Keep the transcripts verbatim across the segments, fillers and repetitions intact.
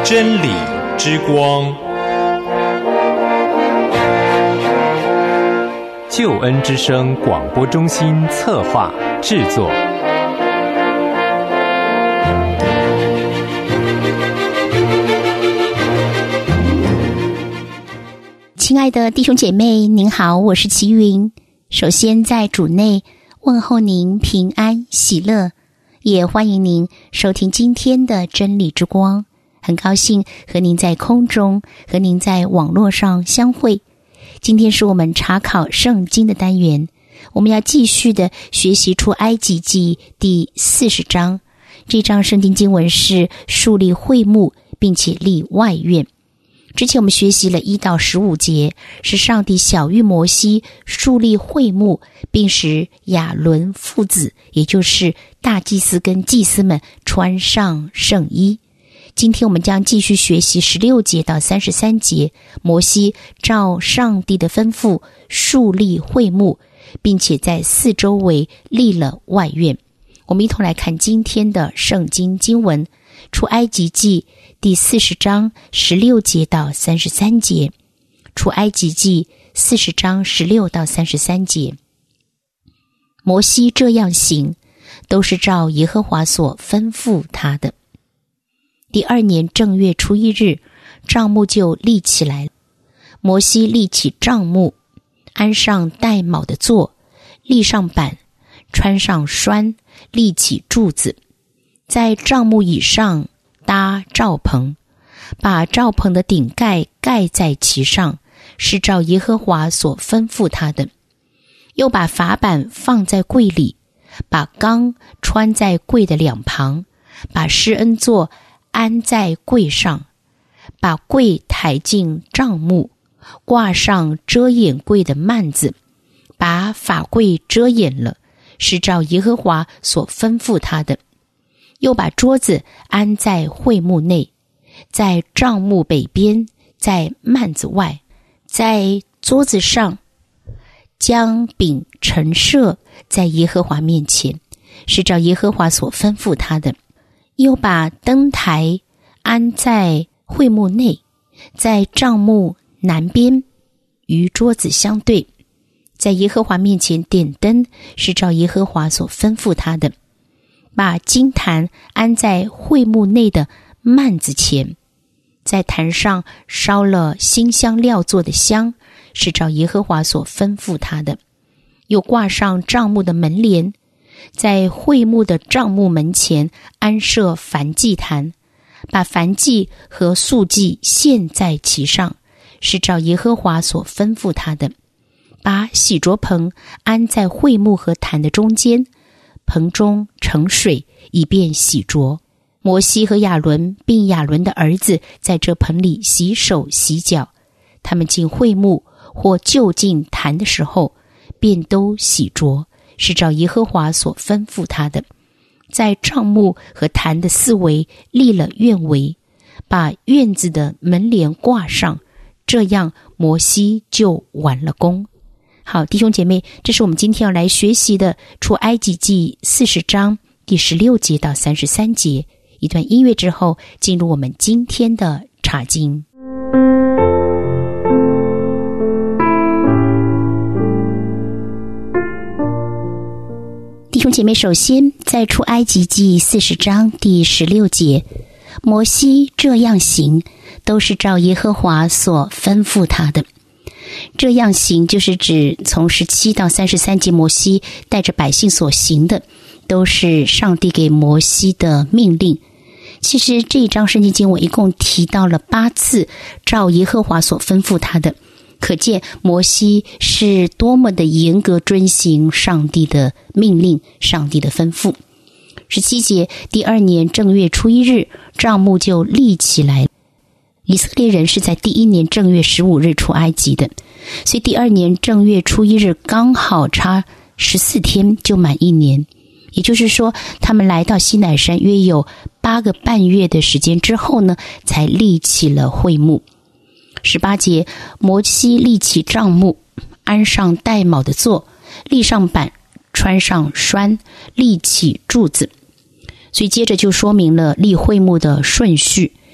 真理之光，救恩之声广播中心策划制作。 亲爱的弟兄姐妹，您好，我是齐云。首先在主内问候您平安喜乐，也欢迎您收听今天的真理之光。很高兴和您在空中，和您在网络上相会。今天是我们查考圣经的单元，我们要继续的学习出埃及记第四十章。这章圣经经文是树立会幕，并且立外院。之前我们学习了一到十五节，是上帝晓谕摩西树立会幕，并使亚伦父子，也就是大祭司跟祭司们穿上圣衣。今天我们将继续学习十六节到三十三节，摩西照上帝的吩咐树立会幕，并且在四周围立了外院。我们一同来看今天的圣经经文，出埃及记第四十章十六节到三十三节。出埃及记四十章十六到三十三节。摩西这样行，都是照耶和华所吩咐他的。第二年正月初一日，帐幕就立起来。摩西立起帐幕，安上带卯的座，立上板，穿上栓，立起柱子，在帐幕以上搭罩棚，把罩棚的顶盖盖在其上，是照耶和华所吩咐他的。又把法版放在柜里，把缸穿在柜的两旁，把施恩座安在柜上，把柜抬进帐幕，挂上遮掩柜的幔子，把法柜遮掩了，是照耶和华所吩咐他的。又把桌子安在会幕内，在帐幕北边，在幔子外，在桌子上将饼陈设在耶和华面前，是照耶和华所吩咐他的。又把灯台安在会幕内，在帐幕南边，与桌子相对，在耶和华面前点灯，是照耶和华所吩咐他的。把金坛安在会幕内的幔子前，在坛上烧了馨香料做的香，是照耶和华所吩咐他的。又挂上帐幕的门帘，在会幕的帐幕门前安设燔祭坛，把燔祭和素祭献在其上，是照耶和华所吩咐他的。把洗濯盆安在会幕和坛的中间，盆中盛水，以便洗濯。摩西和亚伦并亚伦的儿子在这盆里洗手洗脚，他们进会幕或就近坛的时候，便都洗濯，是照耶和华所吩咐他的。在帐幕和坛的四围立了院围，把院子的门帘挂上，这样摩西就完了工。好，弟兄姐妹，这是我们今天要来学习的出埃及记四十章第十六节到三十三节。一段音乐之后，进入我们今天的查经。弟兄姐妹，首先在出埃及记四十章第十六节，摩西这样行，都是照耶和华所吩咐他的。这样行就是指从十七到三十三节，摩西带着百姓所行的，都是上帝给摩西的命令。其实这一章圣经经文一共提到了八次照耶和华所吩咐他的，可见摩西是多么的严格遵行上帝的命令，上帝的吩咐。十七节，第二年正月初一日，帐幕就立起来。以色列人是在第一年正月十五日出埃及的，所以第二年正月初一日刚好差十四天就满一年。也就是说，他们来到西乃山约有八个半月的时间之后呢，才立起了会幕。十八节，摩西立起帐幕，安上带卯的座，立上板，穿上栓，立起柱子。所以接着就说明了立会幕的顺序。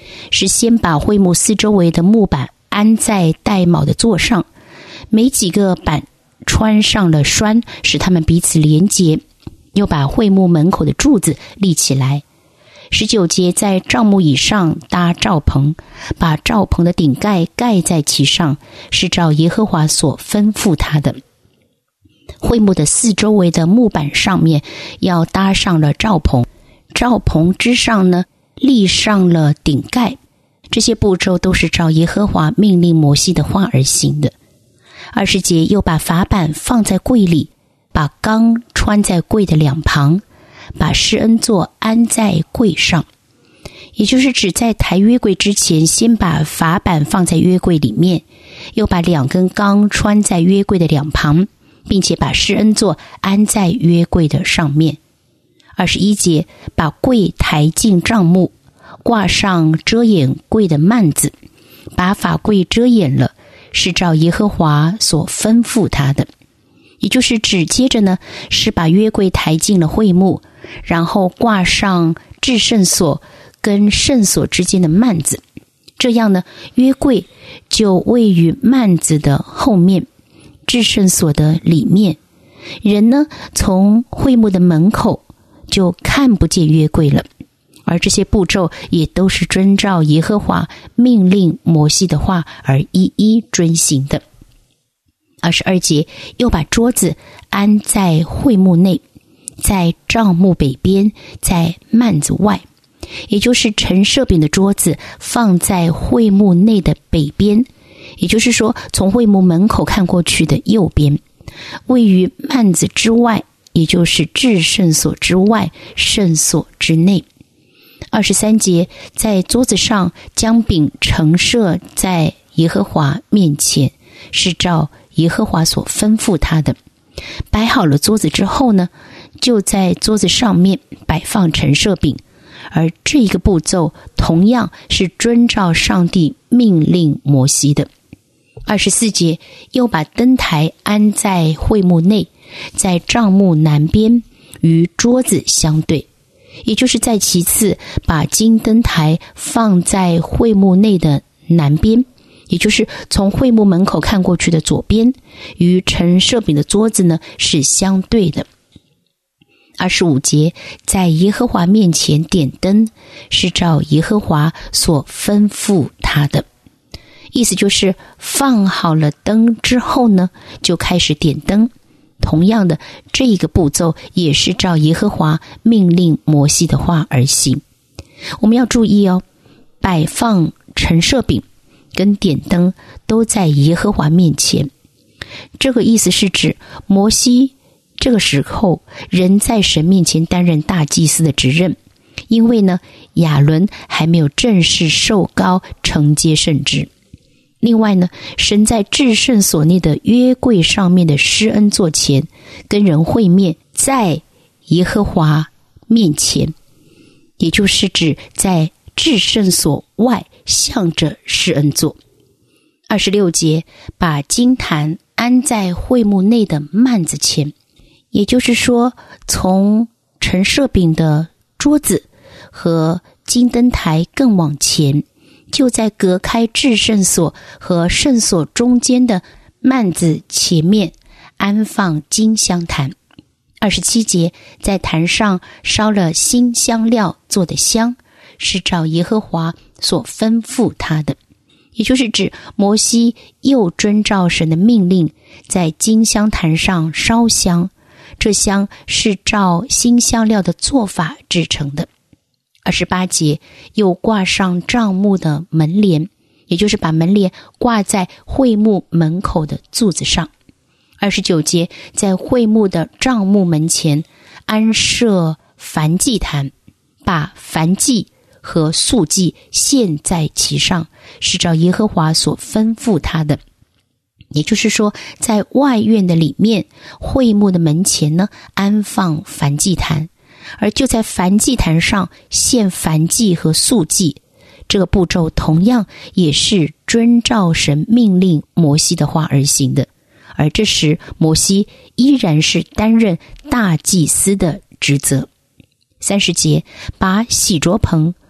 是先把会幕四周围的木板安在带卯的座上，每几个板穿上了栓，使它们彼此连结，又把会幕门口的柱子立起来。十九节，在帐幕以上搭罩棚，把罩棚的顶盖盖在其上，是照耶和华所吩咐他的。会幕的四周围的木板上面要搭上了罩棚，罩棚之上呢立上了顶盖。这些步骤都是照耶和华命令摩西的话而行的。二十节，又把法版放在柜里，把缸穿在柜的两旁，把施恩座安在柜上，也就是指在抬约柜之前，先把法版放在约柜里面，又把两根缸穿在约柜的两旁，并且把施恩座安在约柜的上面。二十一节，把柜抬进帐幕，挂上遮掩柜的幔子，把法柜遮掩了，是照耶和华所吩咐他的。也就是指接着呢，是把约柜抬进了会幕，然后挂上至圣所跟圣所之间的幔子，这样呢，约柜就位于幔子的后面，至圣所的里面。人呢，从会幕的门口就看不见约柜了。而这些步骤也都是遵照耶和华命令摩西的话而一一遵行的。二十二节，又把桌子安在会幕内，在帐幕北边，在幔子外，也就是陈设饼的桌子放在会幕内的北边，也就是说从会幕门口看过去的右边，位于幔子之外，也就是至圣所之外，圣所之内。二十三节，在桌子上将饼盛设在耶和华面前，是照耶和华所吩咐他的。摆好了桌子之后呢，就在桌子上面摆放陈设饼，而这一个步骤同样是遵照上帝命令摩西的。二十四节，又把灯台安在会幕内，在帐幕南边，与桌子相对，也就是在其次把金灯台放在会幕内的南边，也就是从会幕门口看过去的左边，与陈设饼的桌子呢是相对的。二十五节，在耶和华面前点灯，是照耶和华所吩咐他的。意思就是放好了灯之后呢，就开始点灯。同样的，这一个步骤也是照耶和华命令摩西的话而行。我们要注意哦，摆放陈设饼跟点灯都在耶和华面前。这个意思是指摩西这个时候人在神面前担任大祭司的职任，因为呢亚伦还没有正式受膏承接圣职。另外呢，神在至圣所内的约柜上面的施恩座前跟人会面，在耶和华面前，也就是指在至圣所外向着施恩座。二十六节，把金坛安在会幕内的幔子前，也就是说从陈设饼的桌子和金灯台更往前，就在隔开至圣所和圣所中间的幔子前面安放金香坛。二十七节，在坛上烧了新香料做的香，是照耶和华所吩咐他的。也就是指摩西又遵照神的命令，在金香坛上烧香，这香是照新香料的做法制成的。二十八节，又挂上帐幕的门帘，也就是把门帘挂在会幕门口的柱子上。二十九节，在会幕的帐幕门前安设燔祭坛，把燔祭和素祭献在其上，是照耶和华所吩咐他的。也就是说，在外院的里面，会幕的门前呢安放燔祭坛，而就在燔祭坛上献燔祭和素祭。这个步骤同样也是遵照神命令摩西的话而行的。而这时摩西依然是担任大祭司的职责。三十节，把洗濯棚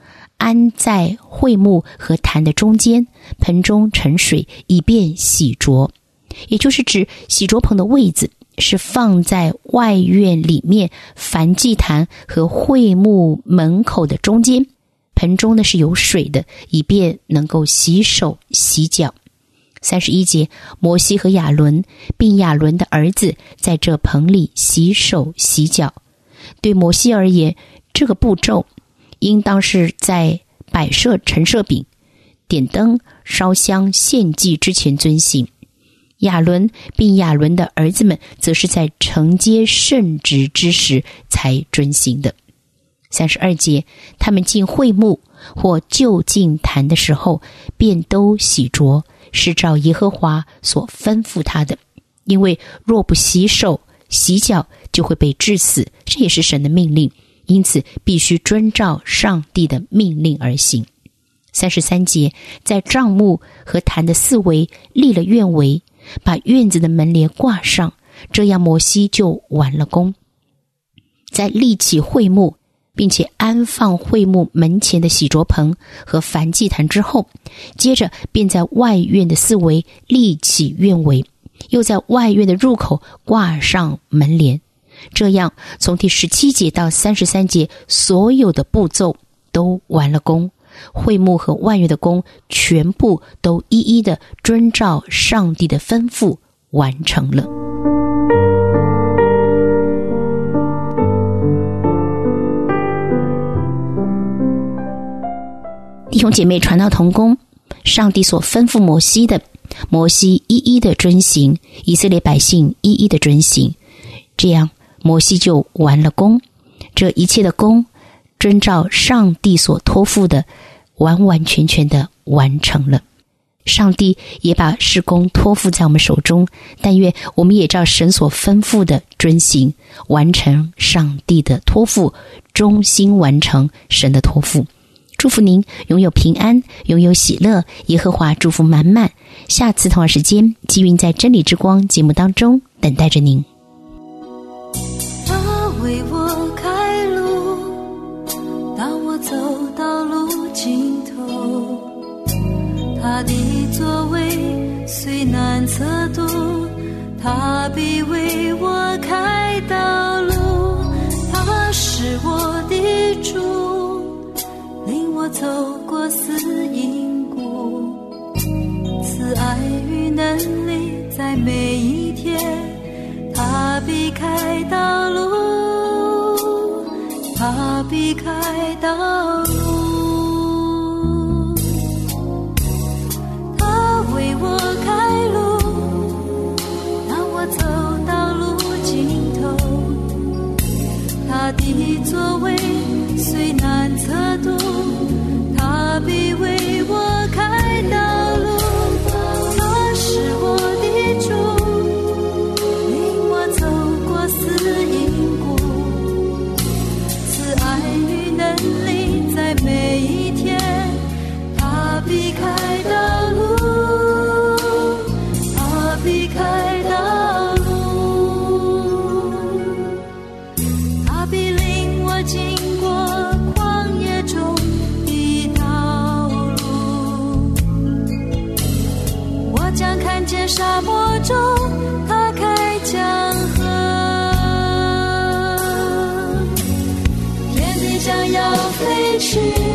安在会幕和坛的中间，盆中盛水，以便洗濯。也就是指洗濯盆的位子是放在外院里面燔祭坛和会幕门口的中间，盆中呢是有水的，以便能够洗手洗脚。三十一节，摩西和亚伦并亚伦的儿子在这盆里洗手洗脚。对摩西而言，这个步骤应当是在摆设陈设饼、点灯、烧香献祭之前遵行。亚伦并亚伦的儿子们则是在承接圣职之时才遵行的。三十二节，他们进会幕或就近坛的时候，便都洗濯，是照耶和华所吩咐他的。因为若不洗手洗脚，就会被治死，这也是神的命令，因此必须遵照上帝的命令而行。三十三节，在帐幕和坛的四围立了院围，把院子的门帘挂上，这样摩西就完了工。在立起会幕并且安放会幕门前的洗濯盆和燔祭坛之后，接着便在外院的四围立起院围，又在外院的入口挂上门帘。这样从第十七节到三十三节所有的步骤都完了工，会幕和外院的工全部都一一的遵照上帝的吩咐完成了。弟兄姐妹，传道同工，上帝所吩咐摩西的，摩西一一的遵行，以色列百姓一一的遵行，这样摩西就完了工。这一切的工遵照上帝所托付的，完完全全的完成了。上帝也把事工托付在我们手中，但愿我们也照神所吩咐的遵行，完成上帝的托付，忠心完成神的托付。祝福您拥有平安，拥有喜乐，耶和华祝福满满。下次同样时间，积云在真理之光节目当中等待着您。 他为我开路，当我走到路尽头，他的作为虽难测度，他必为我开道路。他是我的主，领我走过死荫谷，慈爱与能力在每一天，他必开道路，他必开道路，他为我开路，当我走到路尽头，他的作为虽难测度，他必为我开道路。他是我的主，领我走过死荫谷，慈爱与能力在每一天，他必开道路，他必开道路，他必领我经过旷野中的道路，我将看见沙漠中他开江河，天地将要废去，